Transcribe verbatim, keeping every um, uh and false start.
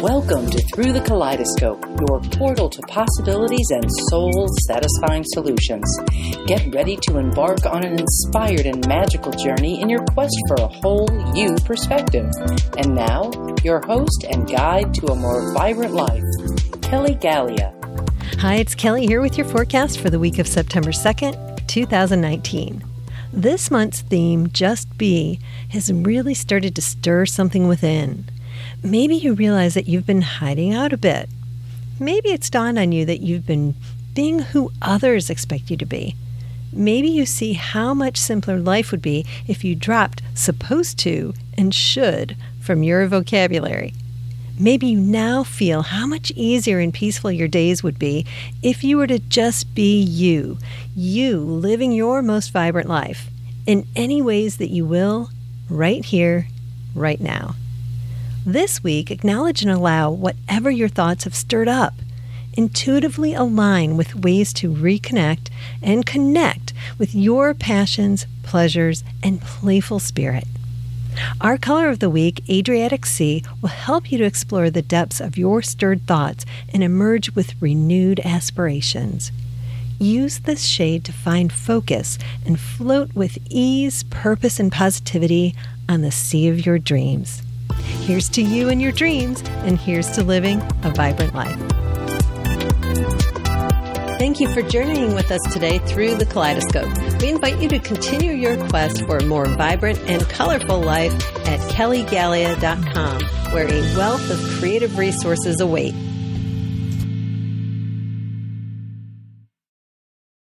Welcome to Through the Kaleidoscope, your portal to possibilities and soul-satisfying solutions. Get ready to embark on an inspired and magical journey in your quest for a whole you perspective. And now, your host and guide to a more vibrant life, Kelly Galea. Hi, it's Kelly here with your forecast for the week of September second, twenty nineteen. This month's theme, Just Be, has really started to stir something within. Maybe you realize that you've been hiding out a bit. Maybe it's dawned on you that you've been being who others expect you to be. Maybe you see how much simpler life would be if you dropped supposed to and should from your vocabulary. Maybe you now feel how much easier and peaceful your days would be if you were to just be you, you living your most vibrant life in any ways that you will, right here, right now. This week, acknowledge and allow whatever your thoughts have stirred up. Intuitively align with ways to reconnect and connect with your passions, pleasures, and playful spirit. Our color of the week, Adriatic Sea, will help you to explore the depths of your stirred thoughts and emerge with renewed aspirations. Use this shade to find focus and float with ease, purpose, and positivity on the sea of your dreams. Here's to you and your dreams, and here's to living a vibrant life. Thank you for journeying with us today through the kaleidoscope. We invite you to continue your quest for a more vibrant and colorful life at kelly galea dot com, where a wealth of creative resources await.